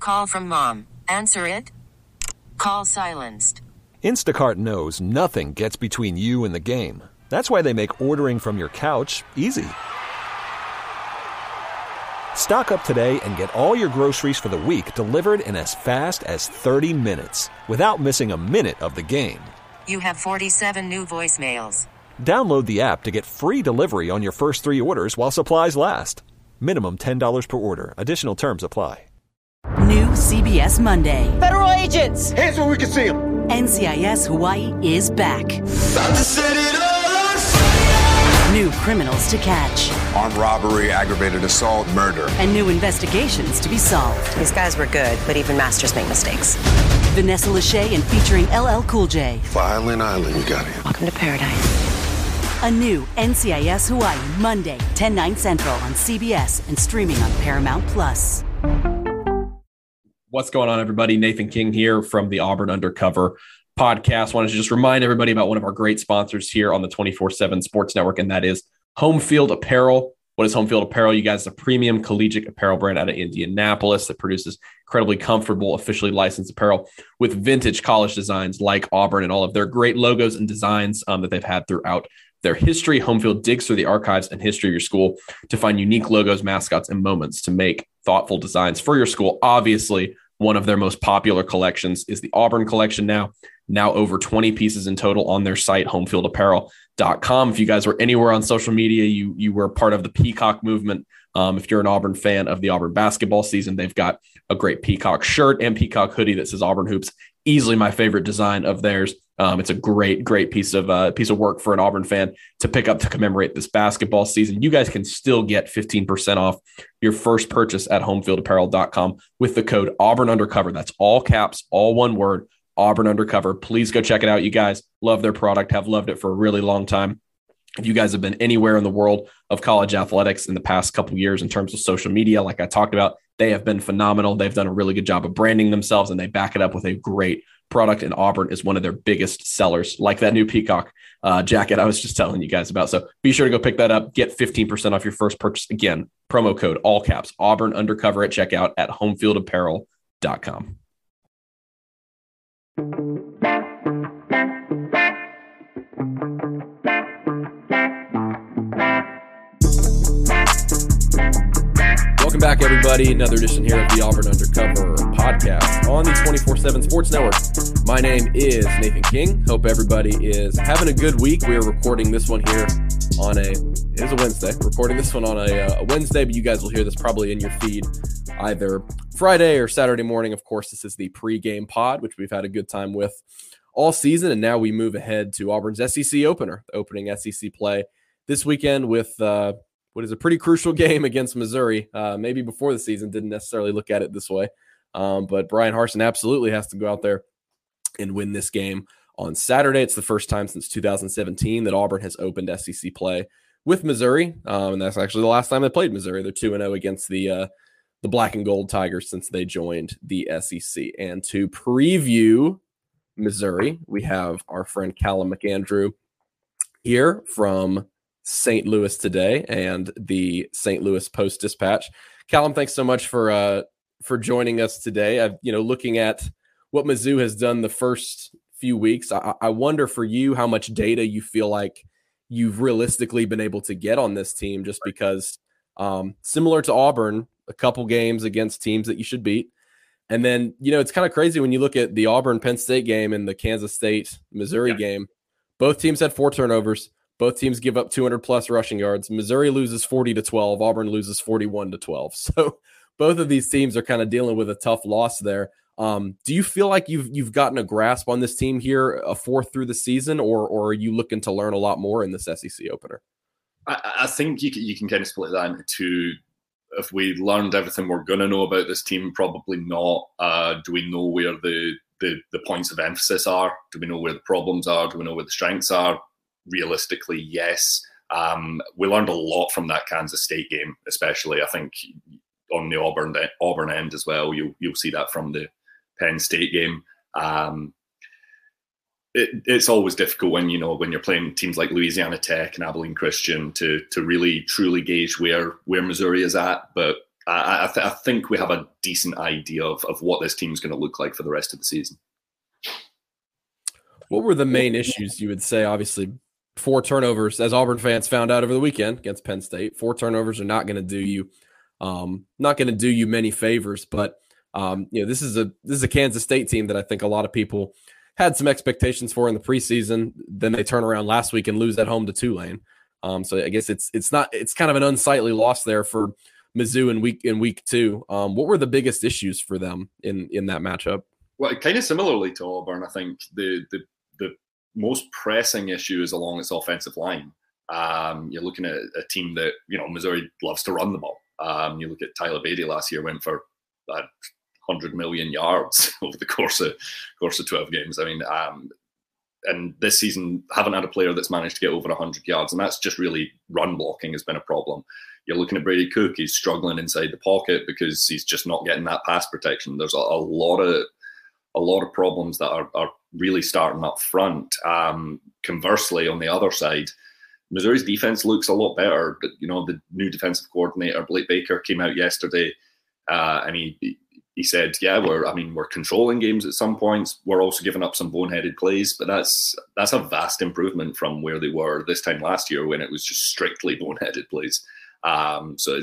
Call from mom. Answer it. Call silenced. Instacart knows nothing gets between you and the game. That's why they make ordering from your couch easy. Stock up today and get all your groceries for the week delivered in as fast as 30 minutes without missing a minute of the game. You have 47 new voicemails. Download the app to get free delivery on your first 3 orders while supplies last. Minimum $10 per order. Additional terms apply. New CBS Monday. Federal agents! Hands where we can see them! NCIS Hawaii is back. New criminals to catch. Armed robbery, aggravated assault, murder. And new investigations to be solved. These guys were good, but even masters make mistakes. Vanessa Lachey and featuring LL Cool J. Violin Island, you got it. Welcome to paradise. A new NCIS Hawaii, Monday, 10/9 Central on CBS and streaming on Paramount+. What's going on, everybody? Nathan King here from the Auburn Undercover podcast. Wanted to just remind everybody about one of our great sponsors here on the 24/7 Sports Network, and that is Home Field Apparel. What is Home Field Apparel? You guys, a premium collegiate apparel brand out of Indianapolis that produces incredibly comfortable, officially licensed apparel with vintage college designs like Auburn and all of their great logos and designs that they've had throughout their history. Home Field digs through the archives and history of your school to find unique logos, mascots, and moments to make thoughtful designs for your school. Obviously, one of their most popular collections is the Auburn collection now over 20 pieces in total on their site, homefieldapparel.com. If you guys were anywhere on social media, you were part of the Peacock movement. If you're an Auburn fan of the Auburn basketball season, they've got a great Peacock shirt and Peacock hoodie that says Auburn Hoops. Easily my favorite design of theirs. It's a great piece of work for an Auburn fan to pick up to commemorate this basketball season. You guys can still get 15% off your first purchase at homefieldapparel.com with the code Auburn Undercover. That's all caps, all one word, Auburn Undercover. Please go check it out. You guys love their product, have loved it for a really long time. If you guys have been anywhere in the world of college athletics in the past couple of years in terms of social media, like I talked about, they have been phenomenal. They've done a really good job of branding themselves, and they back it up with a great product, and Auburn is one of their biggest sellers, like that new Peacock jacket I was just telling you guys about. So be sure to go pick that up. Get 15% off your first purchase. Again, promo code, all caps, Auburn Undercover at checkout at homefieldapparel.com. Welcome back, everybody. Another edition here of the Auburn Undercover podcast on the 24/7 Sports Network. My name is Nathan King. Hope everybody is having a good week. We are recording this one here on it is a Wednesday. Recording this one on a Wednesday, but you guys will hear this probably in your feed either Friday or Saturday morning. Of course, this is the pregame pod, which we've had a good time with all season, and now we move ahead to Auburn's SEC opener, the opening SEC play this weekend with what is a pretty crucial game against Missouri. Maybe before the season, didn't necessarily look at it this way. But Brian Harsin absolutely has to go out there and win this game on Saturday. It's the first time since 2017 that Auburn has opened SEC play with Missouri. And that's actually the llast time they played Missouri. They're 2-0 against the Black and Gold Tigers since they joined the SEC. And to preview Missouri, we have our friend Callum McAndrew here from St. Louis Today and the St. Louis Post-Dispatch. Callum, thanks so much for joining us today. Looking at what Mizzou has done the first few weeks, I wonder for you how much data you feel like you've realistically been able to get on this team, just because similar to Auburn, a couple games against teams that you should beat. And then, it's kind of crazy when you look at the Auburn-Penn State game and the Kansas State-Missouri game. Both teams had 4 turnovers. Both teams give up 200-plus rushing yards. Missouri loses 40-12. Auburn loses 41-12. So both of these teams are kind of dealing with a tough loss there. Do you feel like you've gotten a grasp on this team here, a fourth through the season, or are you looking to learn a lot more in this SEC opener? I think you can kind of split that into two. If we learned everything we're going to know about this team, probably not. Do we know where the points of emphasis are? Do we know where the problems are? Do we know where the strengths are? Realistically, yes. We learned a lot from that Kansas State game, especially. I think on the Auburn end as well. You'll see that from the Penn State game. It's always difficult when you're playing teams like Louisiana Tech and Abilene Christian to really truly gauge where Missouri is at. But I think we have a decent idea of what this team's going to look like for the rest of the season. What were the main issues you would say? Obviously, 4 turnovers, as Auburn fans found out over the weekend against Penn State. 4 turnovers are not going to do you many favors. But this is a Kansas State team that I think a lot of people had some expectations for in the preseason. Then they turn around last week and lose at home to Tulane. So I guess it's kind of an unsightly loss there for Mizzou in week 2. What were the biggest issues for them in that matchup? Well, kind of similarly to Auburn, I think the most pressing issue is along its offensive line. You're looking at a team that, Missouri loves to run the ball. You look at Tyler Beatty last year, went for 100 million yards over the course of 12 games. I mean, and this season haven't had a player that's managed to get over 100 yards, and that's just really run blocking has been a problem. You're looking at Brady Cook; he's struggling inside the pocket because he's just not getting that pass protection. There's a lot of problems that are really starting up front. Conversely, on the other side, Missouri's defense looks a lot better. But the new defensive coordinator Blake Baker came out yesterday, and he said, "Yeah, we're controlling games at some points. We're also giving up some boneheaded plays, but that's a vast improvement from where they were this time last year when it was just strictly boneheaded plays." So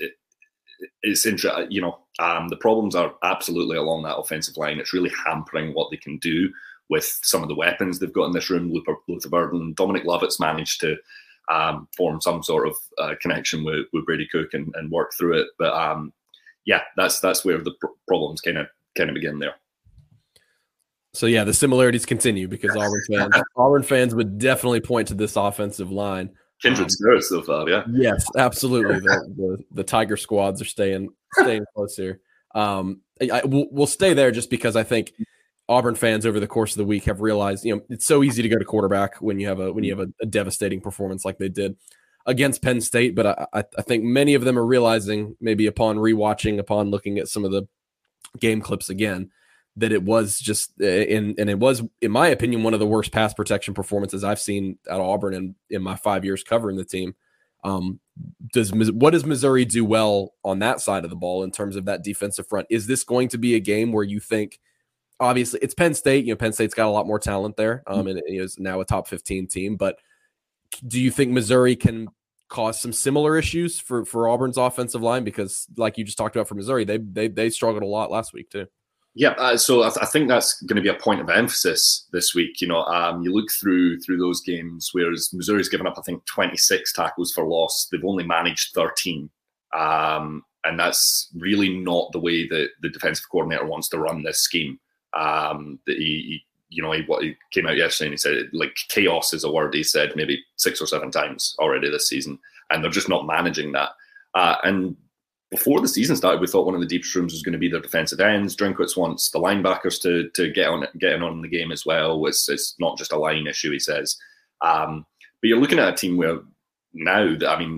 it's interesting. The problems are absolutely along that offensive line. It's really hampering what they can do with some of the weapons they've got in this room. Luther Burden, Dominic Lovett's managed to form some sort of connection with Brady Cook and work through it. But that's where the problems kind of begin there. So the similarities continue because Auburn fans would definitely point to this offensive line. Kindred spirits so far, yeah. Yes, absolutely. The Tiger squads are staying close here. We'll stay there just because I think Auburn fans over the course of the week have realized, it's so easy to go to quarterback when you have a devastating performance like they did against Penn State. But I think many of them are realizing, maybe upon looking at some of the game clips again, that it was just it was, in my opinion, one of the worst pass protection performances I've seen at Auburn in my 5 years covering the team. What does Missouri do well on that side of the ball in terms of that defensive front? Is this going to be a game where you think, obviously it's Penn State, Penn State's got a lot more talent there, and it is now a top 15 team, but do you think Missouri can cause some similar issues for Auburn's offensive line? Because like you just talked about for Missouri, they struggled a lot last week too. Yeah, so I think that's going to be a point of emphasis this week. You look through those games, whereas Missouri's given up, I think, 26 tackles for loss. They've only managed 13. And that's really not the way that the defensive coordinator wants to run this scheme. He came out yesterday and he said, chaos is a word he said maybe 6 or 7 times already this season. And they're just not managing that. And before the season started, we thought one of the deepest rooms was going to be their defensive ends. Drinkwitz wants the linebackers to get on the game as well. It's not just a line issue, he says. But you're looking at a team where now,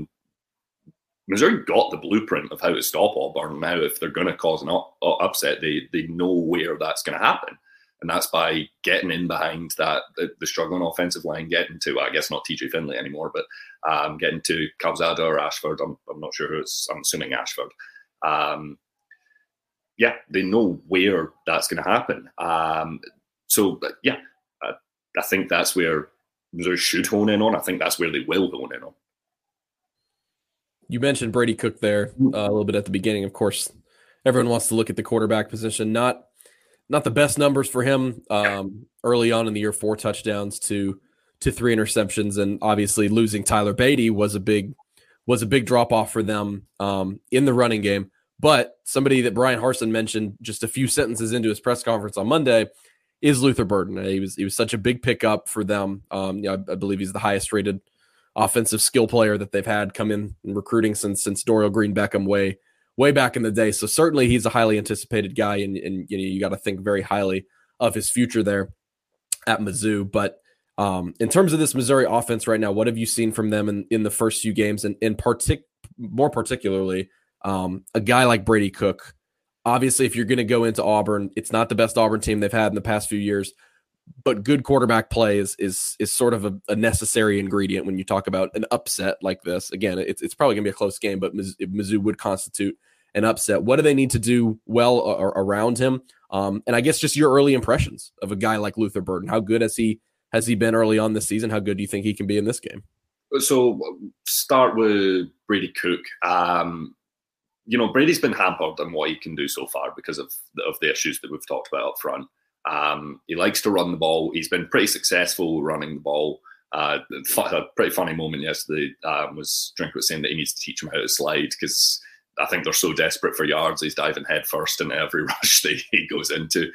Missouri got the blueprint of how to stop Auburn. Now, if they're going to cause an upset, they know where that's going to happen. And that's by getting in behind the struggling offensive line, getting to, I guess not TJ Finley anymore, but getting to Calzada or Ashford. I'm not sure who it's, I'm assuming Ashford. They know where that's going to happen. I think that's where Missouri should hone in on. I think that's where they will hone in on. You mentioned Brady Cook there a little bit at the beginning. Of course, everyone wants to look at the quarterback position. Not the best numbers for him early on in the year, 4 touchdowns to 3 interceptions. And obviously losing Tyler Beatty was a big drop off for them in the running game. But somebody that Brian Harsin mentioned just a few sentences into his press conference on Monday is Luther Burden. He was such a big pickup for them. I believe he's the highest rated offensive skill player that they've had come in recruiting since Dorial Green Beckham way back in the day. So certainly he's a highly anticipated guy, and you got to think very highly of his future there at Mizzou. But in terms of this Missouri offense right now, what have you seen from them in the first few games, and more particularly a guy like Brady Cook? Obviously, if you're going to go into Auburn, it's not the best Auburn team they've had in the past few years, but good quarterback play is sort of a necessary ingredient when you talk about an upset like this. Again, it's probably going to be a close game, but Mizzou would constitute an upset. What do they need to do well around him? And I guess just your early impressions of a guy like Luther Burden. How good has he been early on this season? How good do you think he can be in this game? So start with Brady Cook. Brady's been hampered on what he can do so far because of the issues that we've talked about up front. He likes to run the ball. He's been pretty successful running the ball. A pretty funny moment yesterday was Drinkwitt saying that he needs to teach him how to slide because I think they're so desperate for yards. He's diving head first into every rush that he goes into.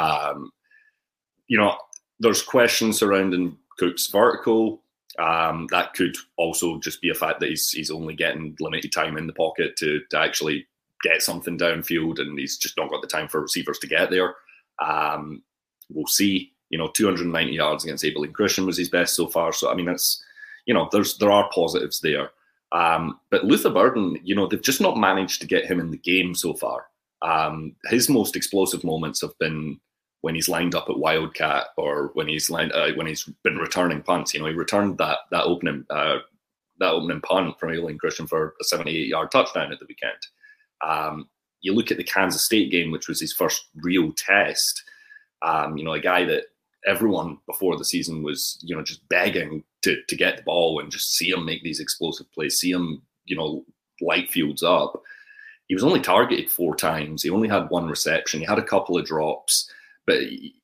There's questions surrounding Cook's vertical. That could also just be a fact that he's only getting limited time in the pocket to actually get something downfield, and he's just not got the time for receivers to get there. We'll see. 290 yards against Abilene Christian was his best so far. So, I mean, that's, there are positives there. But Luther Burden, they've just not managed to get him in the game so far. His most explosive moments have been when he's lined up at Wildcat or when he's been returning punts. He returned that opening punt from Abilene Christian for a 78-yard touchdown at the weekend. You look at the Kansas State game, which was his first real test. A guy that everyone before the season was, just begging to get the ball and just see him make these explosive plays, see him, light fields up. He was only targeted 4 times. He only had 1 reception. He had a couple of drops, but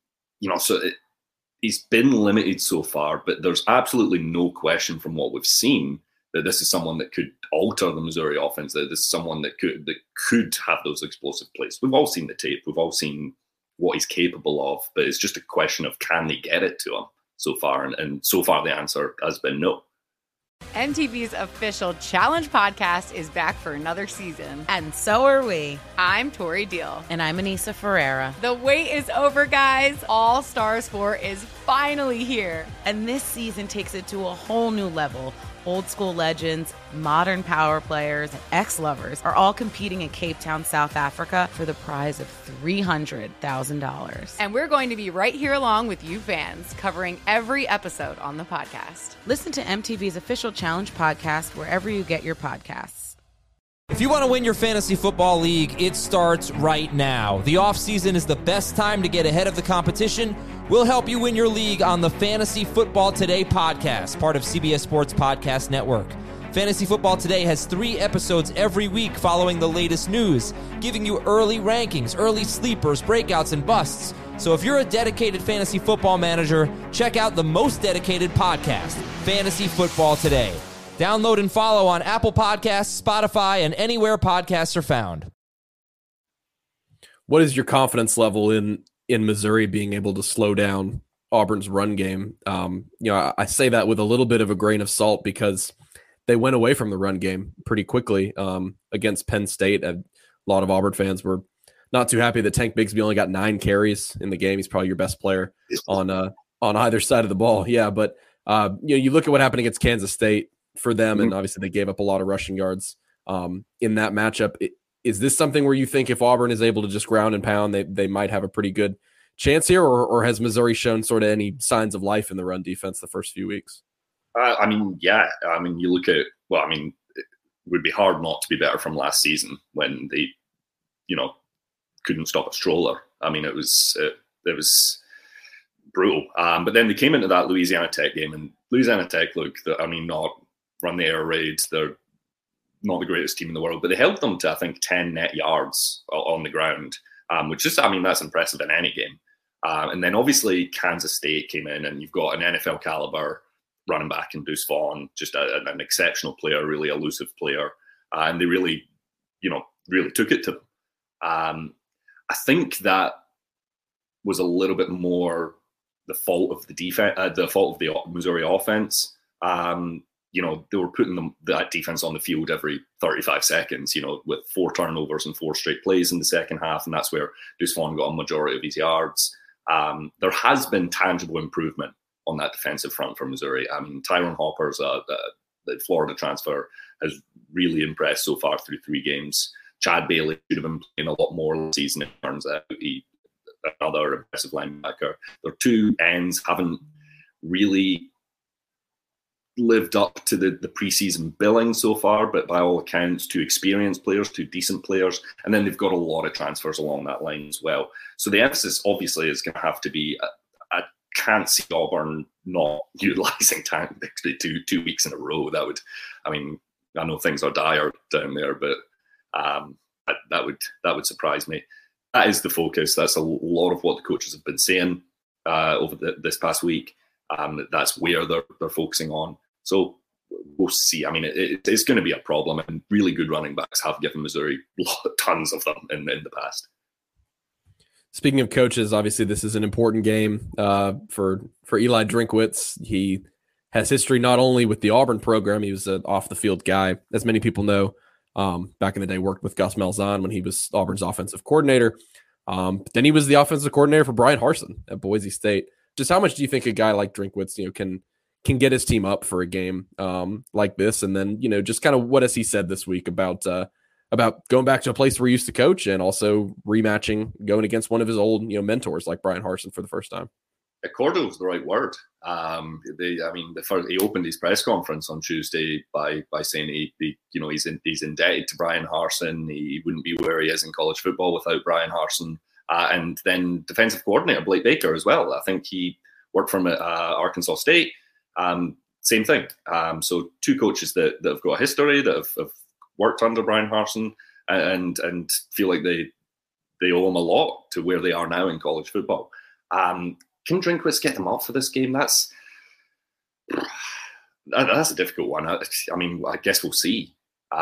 he's been limited so far. But there's absolutely no question from what we've seen that this is someone that could alter the Missouri offense. That this is someone that could have those explosive plays. We've all seen the tape. We've all seen what he's capable of, but it's just a question of can they get it to him so far, and so far the answer has been no. MTV's official Challenge podcast is back for another season. And so are we. I'm Tori Deal. And I'm Anissa Ferreira. The wait is over, guys. All Stars 4 is finally here. And this season takes it to a whole new level. Old school legends, modern power players, and ex-lovers are all competing in Cape Town, South Africa for the prize of $300,000. And we're going to be right here along with you fans, covering every episode on the podcast. Listen to MTV's official Challenge podcast wherever you get your podcasts. If you want to win your fantasy football league, it starts right now. The offseason is the best time to get ahead of the competition. We'll help you win your league on the Fantasy Football Today podcast, part of CBS Sports Podcast Network. Fantasy Football Today has 3 episodes every week following the latest news, giving you early rankings, early sleepers, breakouts, and busts. So if you're a dedicated fantasy football manager, check out the most dedicated podcast, Fantasy Football Today. Download and follow on Apple Podcasts, Spotify, and anywhere podcasts are found. What is your confidence level in Missouri being able to slow down Auburn's run game? I say that with a little bit of a grain of salt because they went away from the run game pretty quickly against Penn State. A lot of Auburn fans were not too happy that Tank Bigsby only got 9 carries in the game. He's probably your best player on either side of the ball. Yeah, but you look at what happened against Kansas State for them, and obviously they gave up a lot of rushing yards in that matchup. Is this something where you think if Auburn is able to just ground and pound, they might have a pretty good chance here, or has Missouri shown sort of any signs of life in the run defense the first few weeks? You look at, it would be hard not to be better from last season when they, couldn't stop a stroller. It was brutal. But then they came into that Louisiana Tech game, and Louisiana Tech, not run the air raids. They're not the greatest team in the world, but they held them to, I think, 10 net yards on the ground, which is, that's impressive in any game. And then obviously Kansas State came in, and you've got an NFL caliber running back in Deuce Vaughn, just an exceptional player, really elusive player. And they really took it to them. I think that was a little bit more the fault of the defense, the fault of the Missouri offense. They were putting that defense on the field every 35 seconds, with 4 turnovers and 4 straight plays in the second half. And that's where Deuce Vaughn got a majority of his yards. There has been tangible improvement on that defensive front for Missouri. Tyrone Hopper's the Florida transfer has really impressed so far through 3 games. Chad Bailey should have been playing a lot more this season, it turns out. Another impressive linebacker. Their 2 ends haven't really lived up to the preseason billing so far, but by all accounts, 2 experienced players, 2 decent players, and then they've got a lot of transfers along that line as well. So the emphasis obviously is going to have to be, I can't see Auburn not utilising Tank Bixby 2 weeks in a row. That would, I mean, I know things are dire down there, but that would surprise me. That is the focus. That's a lot of what the coaches have been saying over this past week. That's where they're focusing on. So we'll see. I mean, it's going to be a problem, and really good running backs have given Missouri tons of them in the past. Speaking of coaches, obviously this is an important game for Eli Drinkwitz. He has history not only with the Auburn program. He was an off-the-field guy, as many people know. Back in the day, worked with Gus Malzahn when he was Auburn's offensive coordinator. But then he was the offensive coordinator for Brian Harsin at Boise State. Just how much do you think a guy like Drinkwitz, can get his team up for a game like this? And then, just kind of what has he said this week about going back to a place where he used to coach, and also rematching, going against one of his old mentors like Brian Harsin for the first time? Cordial is the right word. He opened his press conference on Tuesday by saying he's indebted to Brian Harsin. He wouldn't be where he is in college football without Brian Harsin. And then defensive coordinator Blake Baker as well. I think he worked from Arkansas State. Same thing. So 2 coaches that have got a history, that have worked under Brian Harsin, and feel like they owe him a lot to where they are now in college football. Can Drinkwitz get them up for this game? That's a difficult one. I guess we'll see.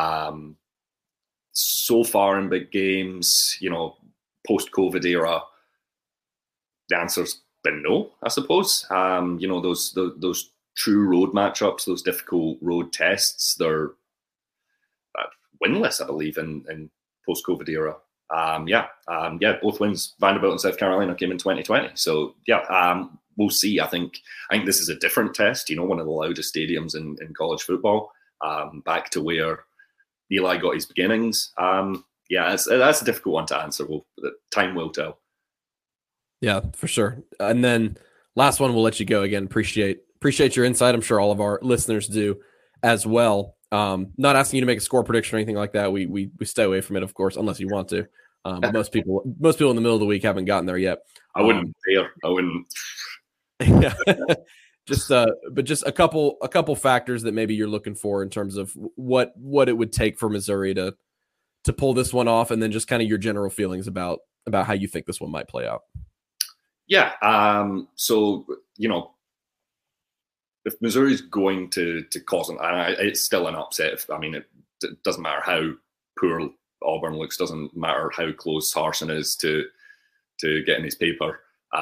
So far in big games, post-COVID era, the answer's been no, I suppose. Those true road matchups, those difficult road tests, they're winless, I believe, in post-COVID era. Both wins, Vanderbilt and South Carolina, came in 2020. So we'll see. I think this is a different test. One of the loudest stadiums in college football, back to where Eli got his beginnings. That's a difficult one to answer. Time will tell. Yeah, for sure. And then last one, we'll let you go. Again, appreciate your insight. I'm sure all of our listeners do as well. Not asking you to make a score prediction or anything like that. We stay away from it, of course, unless you want to. But most people in the middle of the week haven't gotten there yet. I wouldn't dare. I wouldn't. Yeah. Just a couple factors that maybe you're looking for in terms of what it would take for Missouri to pull this one off, and then just kind of your general feelings about how you think this one might play out. Yeah. So, if Missouri's going to cause them, it's still an upset. It doesn't matter how poor Auburn looks, doesn't matter how close Harsin is to getting his paper.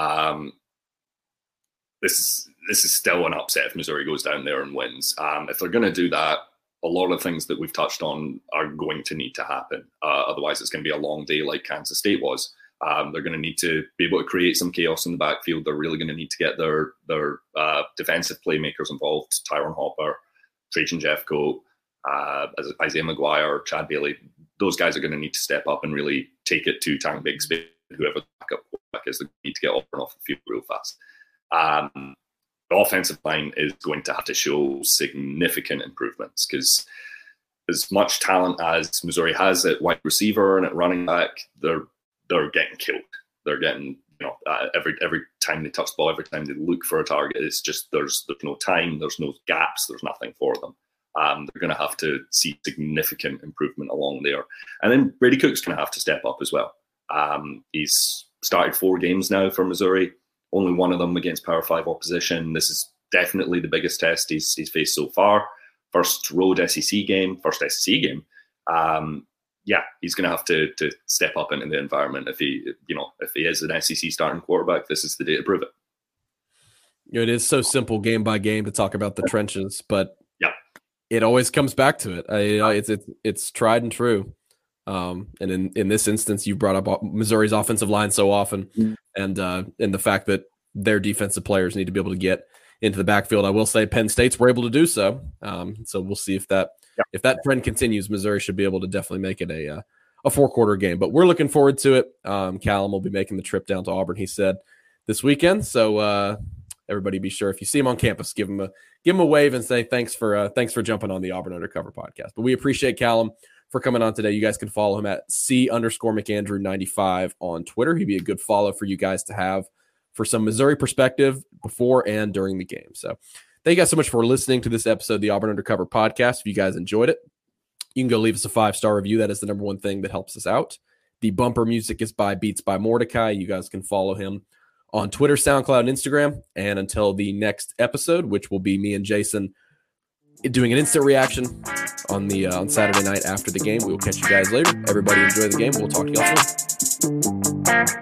This is still an upset if Missouri goes down there and wins. If they're going to do that, a lot of things that we've touched on are going to need to happen. Otherwise, it's going to be a long day like Kansas State was. They're going to need to be able to create some chaos in the backfield. They're really going to need to get their defensive playmakers involved. Tyron Hopper, Trajan Jeffcoat, Isaiah McGuire, Chad Bailey. Those guys are going to need to step up and really take it to Tank Bixby, whoever the backup quarterback is. They need to get Auburn off the field real fast. The offensive line is going to have to show significant improvements, because as much talent as Missouri has at wide receiver and at running back, they're getting killed. They're getting, every time they touch the ball, every time they look for a target, it's just there's no time, there's no gaps, there's nothing for them. They're going to have to see significant improvement along there. And then Brady Cook's going to have to step up as well. He's started 4 games now for Missouri, only one of them against Power 5 opposition. This is definitely the biggest test he's faced so far. First road SEC game, first SEC game. He's going to have to step up into the environment. If he is an SEC starting quarterback, this is the day to prove it. It is so simple game by game to talk about the trenches, but yeah, it always comes back to it. It's tried and true. And in this instance, you brought up Missouri's offensive line so often, and the fact that their defensive players need to be able to get into the backfield. I will say Penn State's were able to do so. So we'll see if that trend continues. Missouri should be able to definitely make it a 4-quarter game. But we're looking forward to it. Callum will be making the trip down to Auburn, he said, this weekend. So everybody be sure if you see him on campus, give him a wave and say thanks for jumping on the Auburn Undercover podcast. But we appreciate Callum for coming on today. You guys can follow him at C_McAndrew95 on Twitter. He'd be a good follow for you guys to have for some Missouri perspective before and during the game. So thank you guys so much for listening to this episode of the Auburn Undercover podcast. If you guys enjoyed it, you can go leave us a 5-star review. That is the number one thing that helps us out. The bumper music is by Beats by Mordecai. You guys can follow him on Twitter, SoundCloud, and Instagram. And until the next episode, which will be me and Jason doing an instant reaction on Saturday night after the game, we will catch you guys later. Everybody enjoy the game. We'll talk to y'all soon.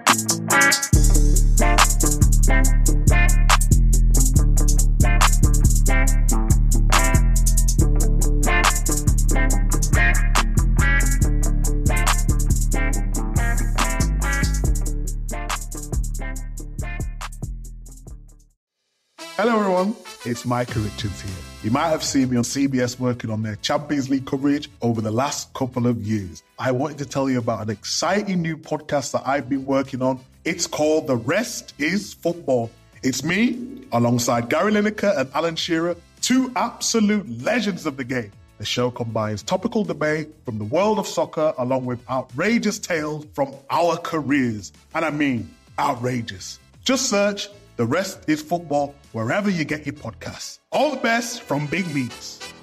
Hello everyone, it's Micah Richards here. You might have seen me on CBS working on their Champions League coverage over the last couple of years. I wanted to tell you about an exciting new podcast that I've been working on. It's called The Rest is Football. It's me, alongside Gary Lineker and Alan Shearer, two absolute legends of the game. The show combines topical debate from the world of soccer along with outrageous tales from our careers. And I mean outrageous. Just search The Rest is Football wherever you get your podcasts. All the best from Big Meats.